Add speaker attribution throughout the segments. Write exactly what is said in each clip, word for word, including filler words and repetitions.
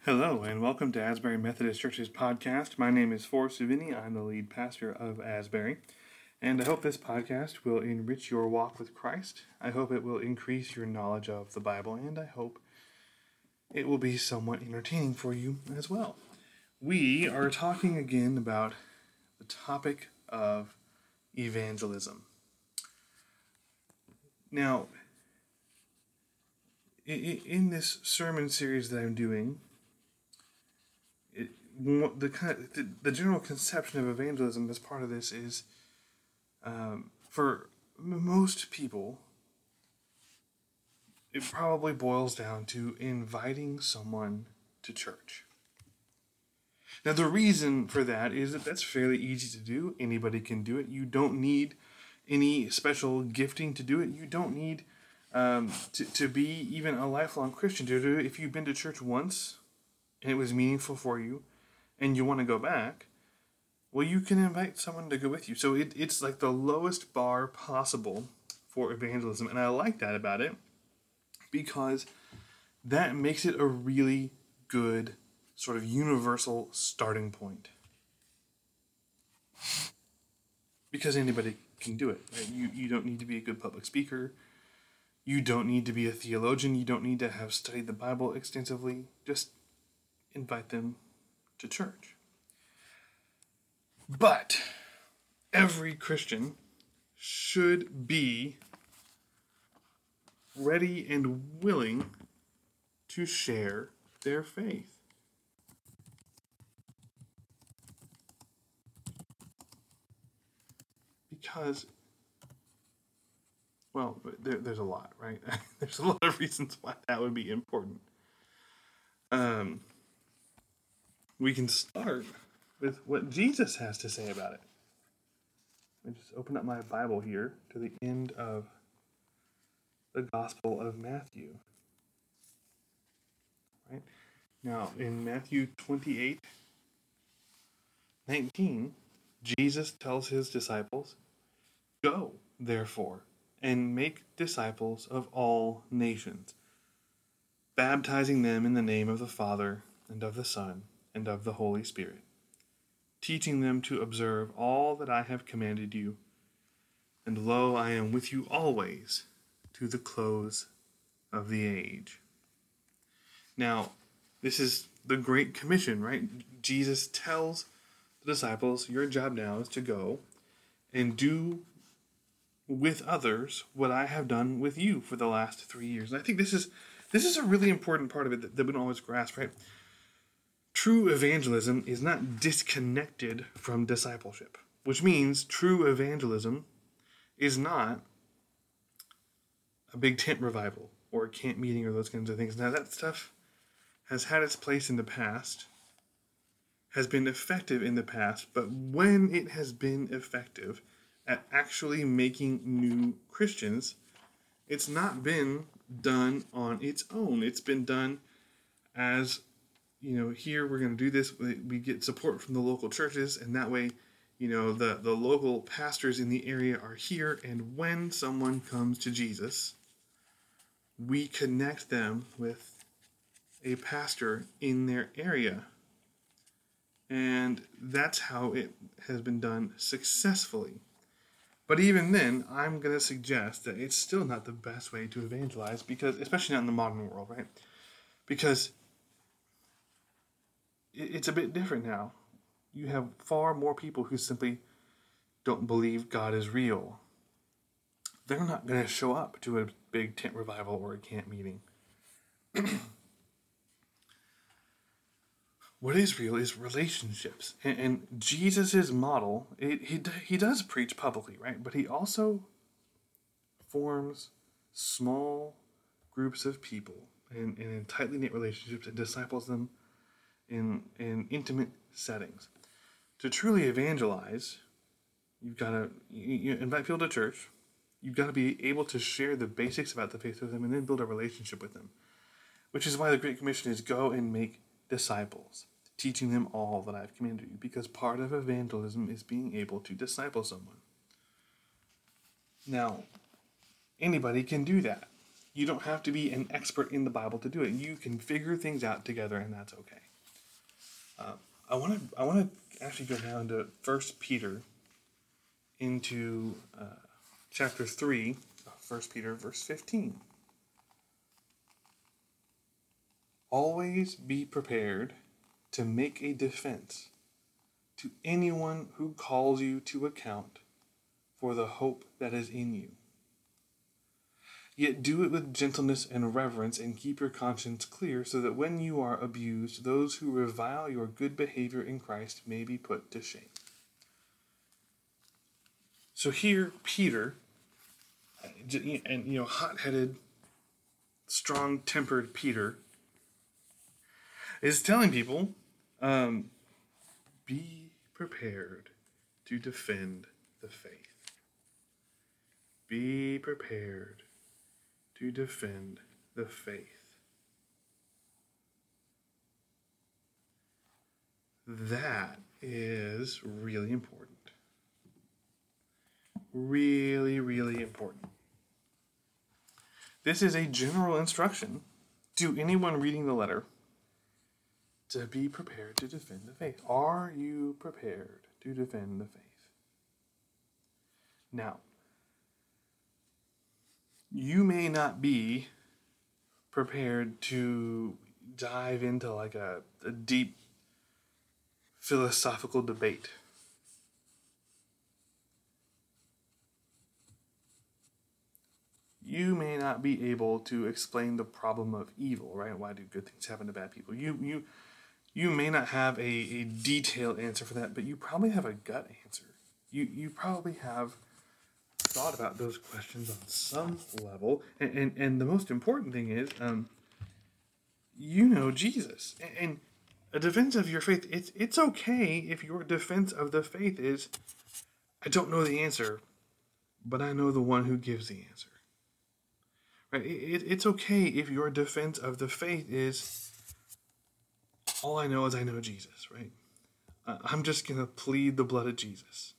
Speaker 1: Hello, and welcome to Asbury Methodist Church's podcast. My name is Forrest Savini. I'm the lead pastor of Asbury, and I hope this podcast will enrich your walk with Christ. I hope it will increase your knowledge of the Bible, and I hope it will be somewhat entertaining for you as well. We are talking again about the topic of evangelism. Now, in this sermon series that I'm doing, It, the kind of, the, the general conception of evangelism as part of this is, um, for most people, it probably boils down to inviting someone to church. Now, the reason for that is that that's fairly easy to do. Anybody can do it. You don't need any special gifting to do it. You don't need um, to, to be even a lifelong Christian to do it. If you've been to church once and it was meaningful for you, and you want to go back, well, you can invite someone to go with you. So it, it's like the lowest bar possible for evangelism, and I like that about it because that makes it a really good sort of universal starting point. Because anybody can do it. Right? You, you don't need to be a good public speaker. You don't need to be a theologian. You don't need to have studied the Bible extensively. Just invite them to church. But every Christian should be ready and willing to share their faith. Because, well, there, there's a lot, right? There's a lot of reasons why that would be important. Um... We can start with what Jesus has to say about it. I just open up my Bible here to the end of the Gospel of Matthew. Right? Now, in Matthew twenty-eight nineteen, Jesus tells his disciples, "Go, therefore, and make disciples of all nations, baptizing them in the name of the Father and of the Son and of the Holy Spirit, teaching them to observe all that I have commanded you. And lo, I am with you always to the close of the age." Now, this is the Great Commission, right? Jesus tells the disciples, your job now is to go and do with others what I have done with you for the last three years. And I think this is this is a really important part of it that, that we don't always grasp, right? True evangelism is not disconnected from discipleship, which means true evangelism is not a big tent revival or a camp meeting or those kinds of things. Now, that stuff has had its place in the past, has been effective in the past, but when it has been effective at actually making new Christians, it's not been done on its own. It's been done as, you know, here we're going to do this. We get support from the local churches, and that way, you know, the, the local pastors in the area are here, and when someone comes to Jesus, we connect them with a pastor in their area. And that's how it has been done successfully. But even then, I'm going to suggest that it's still not the best way to evangelize, because, especially not in the modern world, right? Because it's a bit different now. You have far more people who simply don't believe God is real. They're not going to show up to a big tent revival or a camp meeting. What is real is relationships. And, and Jesus' model, it, he, he does preach publicly, right? But he also forms small groups of people and, and in tightly knit relationships and disciples them in in intimate settings. To truly evangelize, you've got to you, you invite people to church. You've got to be able to share the basics about the faith with them and then build a relationship with them. Which is why the Great Commission is go and make disciples, teaching them all that I've commanded you. Because part of evangelism is being able to disciple someone. Now, anybody can do that. You don't have to be an expert in the Bible to do it. You can figure things out together, and that's okay. Uh, I want to I want to actually go down to First Peter, into uh, chapter three, First Peter, verse fifteen. Always be prepared to make a defense to anyone who calls you to account for the hope that is in you. Yet do it with gentleness and reverence, and keep your conscience clear, so that when you are abused, those who revile your good behavior in Christ may be put to shame. So here, Peter, and you know, hot-headed, strong-tempered Peter, is telling people, um, be prepared to defend the faith. Be prepared to defend the faith. That is really important. Really, really important. This is a general instruction to anyone reading the letter to be prepared to defend the faith. Are you prepared to defend the faith? Now, you may not be prepared to dive into like a, a deep philosophical debate. You may not be able to explain the problem of evil, right? Why do good things happen to bad people? You you you may not have a, a detailed answer for that, but you probably have a gut answer. You you probably have thought about those questions on some level, and and, and the most important thing is, um, you know Jesus, and, and a defense of your faith. It's it's okay if your defense of the faith is, I don't know the answer, but I know the one who gives the answer. Right? It, it, it's okay if your defense of the faith is, all I know is I know Jesus. Right? Uh, I'm just gonna plead the blood of Jesus.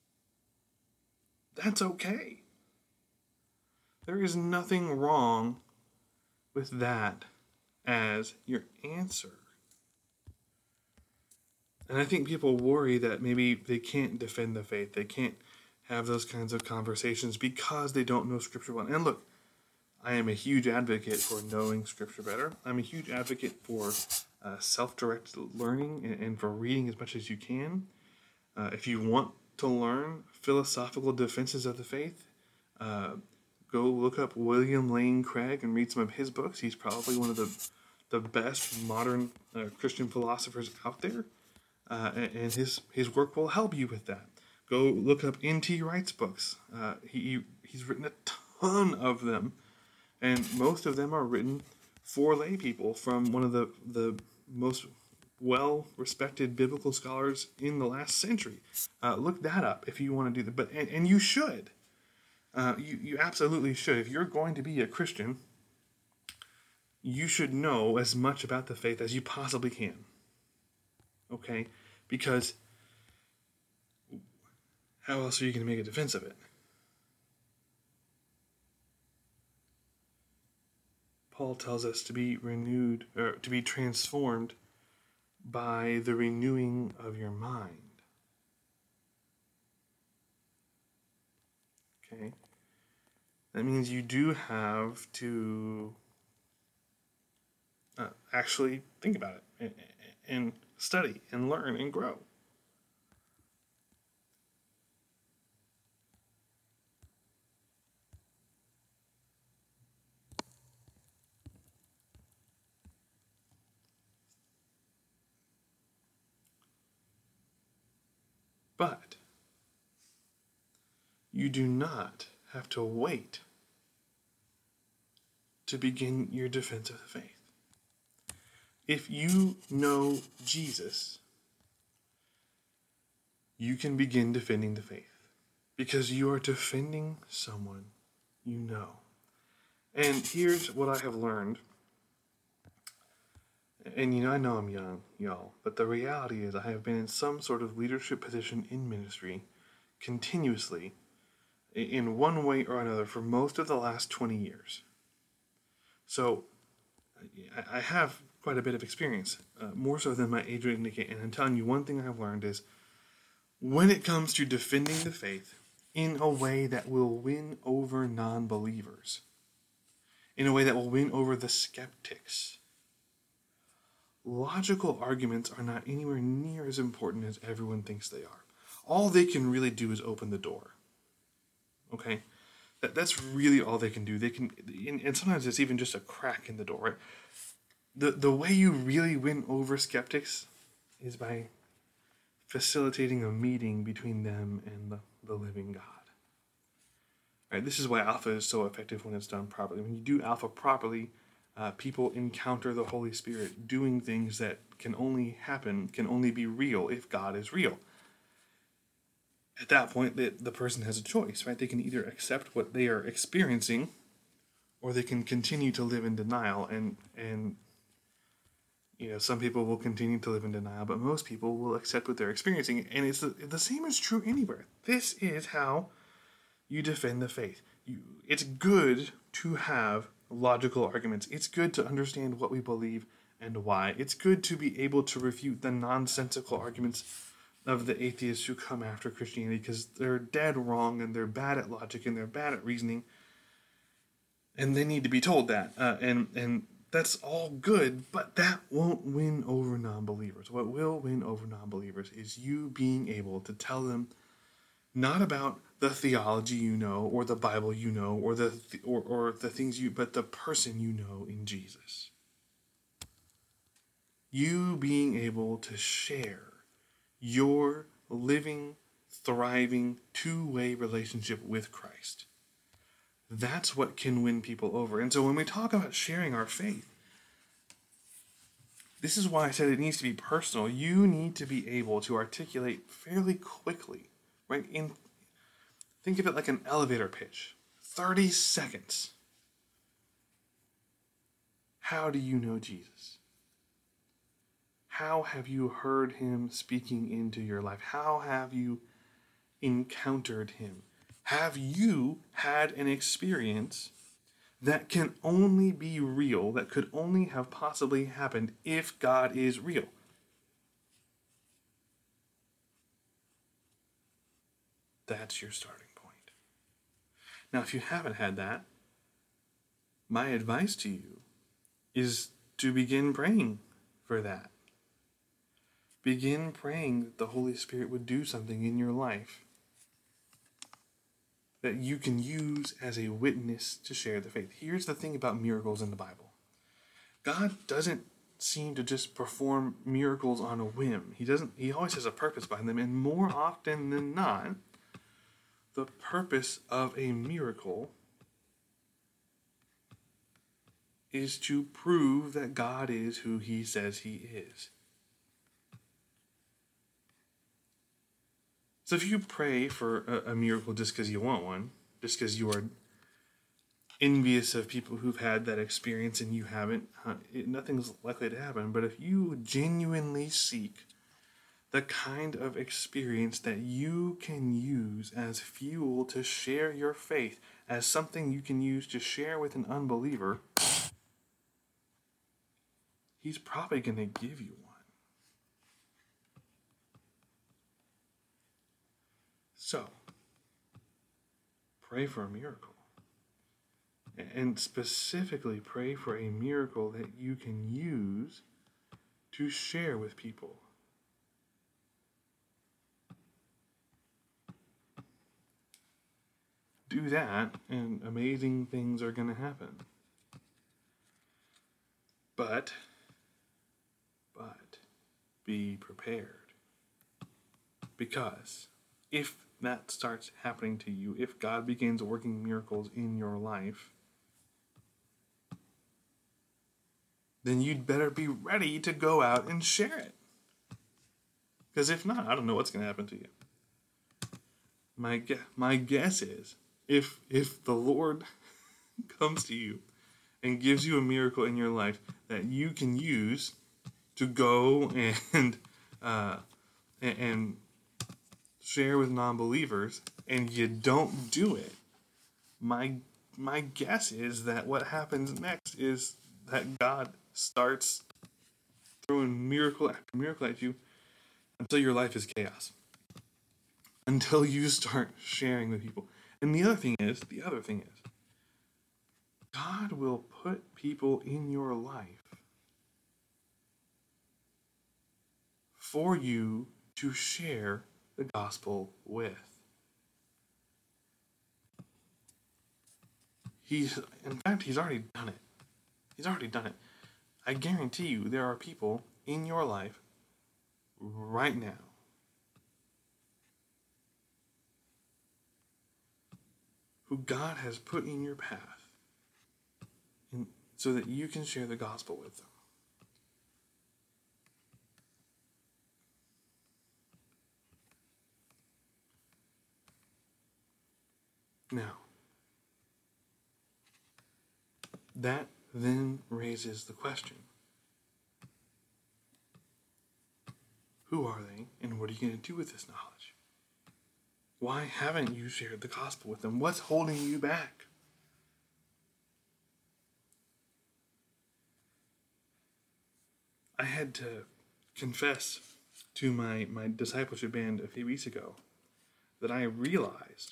Speaker 1: That's okay. There is nothing wrong with that as your answer. And I think people worry that maybe they can't defend the faith. They can't have those kinds of conversations because they don't know Scripture well. And look, I am a huge advocate for knowing Scripture better. I'm a huge advocate for uh, self-directed learning and, and for reading as much as you can. Uh, if you want to learn philosophical defenses of the faith, uh, go look up William Lane Craig and read some of his books. He's probably one of the the best modern uh, Christian philosophers out there, uh, and, and his his work will help you with that. Go look up N T Wright's books. Uh, he he's written a ton of them, and most of them are written for lay people from one of the the most well-respected biblical scholars in the last century. Uh, look that up if you want to do that. But and, and you should. Uh, you, you absolutely should. If you're going to be a Christian, you should know as much about the faith as you possibly can. Okay? Because how else are you going to make a defense of it? Paul tells us to be renewed, or to be transformed by the renewing of your mind. Okay? That means you do have to uh, actually think about it and, and study and learn and grow. But you do not have to wait to begin your defense of the faith. If you know Jesus, you can begin defending the faith because you are defending someone you know. And here's what I have learned. And you know, I know I'm young, y'all, but the reality is I have been in some sort of leadership position in ministry continuously in one way or another for most of the last twenty years. So I, I have quite a bit of experience, uh, more so than my age would indicate. And I'm telling you, one thing I've learned is when it comes to defending the faith in a way that will win over non-believers, in a way that will win over the skeptics, logical arguments are not anywhere near as important as everyone thinks they are. All they can really do is open the door. Okay? That, that's really all they can do. They can, and, and sometimes it's even just a crack in the door. Right? The, the way you really win over skeptics is by facilitating a meeting between them and the, the living God. Right? This is why Alpha is so effective when it's done properly. When you do Alpha properly, uh, people encounter the Holy Spirit doing things that can only happen, can only be real if God is real. At that point, the, the person has a choice, right? They can either accept what they are experiencing, or they can continue to live in denial. And, and you know, some people will continue to live in denial, but most people will accept what they're experiencing. And it's the, the same is true anywhere. This is how you defend the faith. You, it's good to have logical arguments. It's good to understand what we believe and why. It's good to be able to refute the nonsensical arguments of the atheists who come after Christianity because they're dead wrong and they're bad at logic and they're bad at reasoning. And they need to be told that. Uh, and, and that's all good, but that won't win over non-believers. What will win over non-believers is you being able to tell them not about the theology you know, or the Bible you know, or the th- or, or the things you, but the person you know in Jesus. You being able to share your living, thriving, two-way relationship with Christ. That's what can win people over. And so when we talk about sharing our faith, this is why I said it needs to be personal. You need to be able to articulate fairly quickly, right? In Think of it like an elevator pitch. thirty seconds. How do you know Jesus? How have you heard him speaking into your life? How have you encountered him? Have you had an experience that can only be real, that could only have possibly happened if God is real? That's your starting point. Now, if you haven't had that, my advice to you is to begin praying for that. Begin praying that the Holy Spirit would do something in your life that you can use as a witness to share the faith. Here's the thing about miracles in the Bible. God doesn't seem to just perform miracles on a whim. He doesn't. He always has a purpose behind them, and more often than not, the purpose of a miracle is to prove that God is who he says he is. So if you pray for a, a miracle just because you want one, just because you are envious of people who've had that experience and you haven't, uh, it, nothing's likely to happen. But if you genuinely seek the kind of experience that you can use as fuel to share your faith, as something you can use to share with an unbeliever, he's probably going to give you one. So, pray for a miracle. And specifically pray for a miracle that you can use to share with people. Do that, and amazing things are going to happen. But, but, be prepared. Because if that starts happening to you, if God begins working miracles in your life, then you'd better be ready to go out and share it. Because if not, I don't know what's going to happen to you. My gu- my guess is, if if the Lord comes to you and gives you a miracle in your life that you can use to go and uh, and, and share with non-believers, and you don't do it, my my guess is that what happens next is that God starts throwing miracle after miracle at you until your life is chaos. Until you start sharing with people. And the other thing is, the other thing is, God will put people in your life for you to share the gospel with. He's, in fact, he's already done it. He's already done it. I guarantee you there are people in your life right now who God has put in your path in, so that you can share the gospel with them. Now, that then raises the question, who are they, and what are you going to do with this knowledge? Why haven't you shared the gospel with them? What's holding you back? I had to confess to my, my discipleship band a few weeks ago that I realized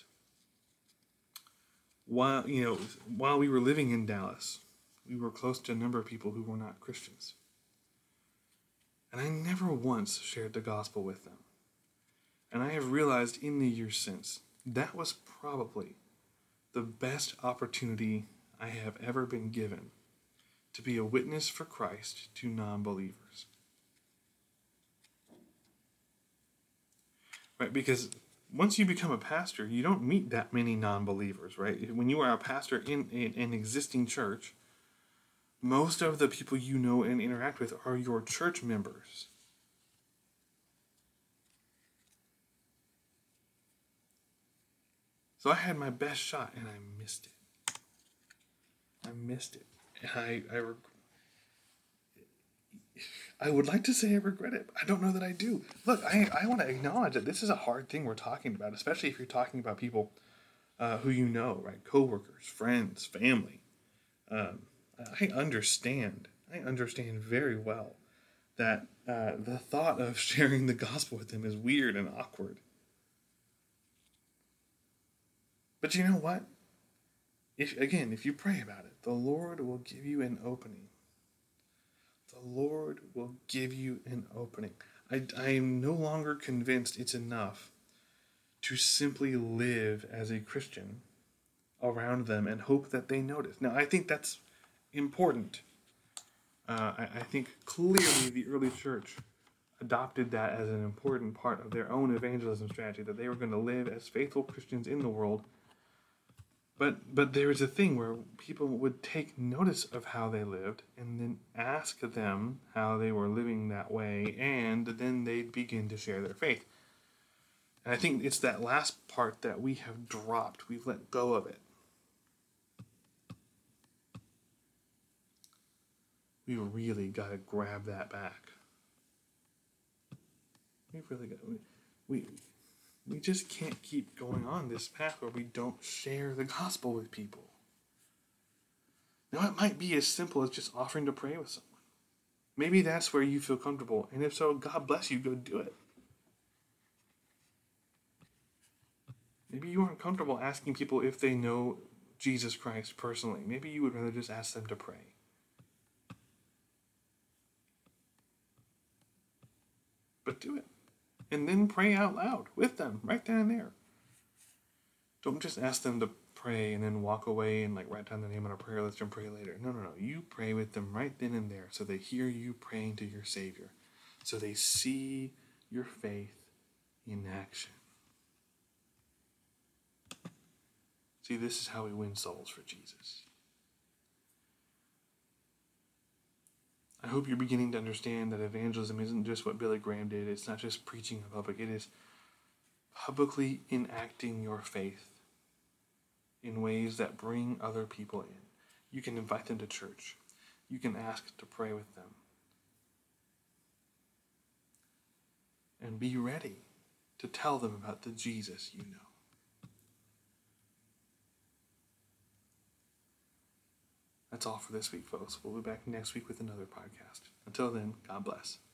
Speaker 1: while you know while we were living in Dallas, we were close to a number of people who were not Christians. And I never once shared the gospel with them. And I have realized in the years since, that was probably the best opportunity I have ever been given to be a witness for Christ to non-believers. Right? Because once you become a pastor, you don't meet that many non-believers, right? When you are a pastor in, in an existing church, most of the people you know and interact with are your church members. So I had my best shot and I missed it. I missed it. And I, I, reg- I would like to say I regret it, but I don't know that I do. Look, I, I want to acknowledge that this is a hard thing we're talking about, especially if you're talking about people uh, who you know, right? Coworkers, friends, family. Um, I understand. I understand very well that uh, the thought of sharing the gospel with them is weird and awkward. But you know what? If again, if you pray about it, the Lord will give you an opening. The Lord will give you an opening. I, I am no longer convinced it's enough to simply live as a Christian around them and hope that they notice. Now, I think that's important. Uh, I, I think clearly the early church adopted that as an important part of their own evangelism strategy, that they were going to live as faithful Christians in the world. But but there was a thing where people would take notice of how they lived and then ask them how they were living that way, and then they'd begin to share their faith. And I think it's that last part that we have dropped. We've let go of it. We really got to grab that back. We really got we, we we just can't keep going on this path where we don't share the gospel with people. Now, it might be as simple as just offering to pray with someone. Maybe that's where you feel comfortable, and if so, God bless you, go do it. Maybe you aren't comfortable asking people if they know Jesus Christ personally. Maybe you would rather just ask them to pray. But do it. And then pray out loud with them, right then and there. Don't just ask them to pray and then walk away and like write down the name on a prayer list and pray later. No, no, no. You pray with them right then and there so they hear you praying to your Savior. So they see your faith in action. See, this is how we win souls for Jesus. I hope you're beginning to understand that evangelism isn't just what Billy Graham did. It's not just preaching in public. It is publicly enacting your faith in ways that bring other people in. You can invite them to church. You can ask to pray with them. And be ready to tell them about the Jesus you know. That's all for this week, folks. We'll be back next week with another podcast. Until then, God bless.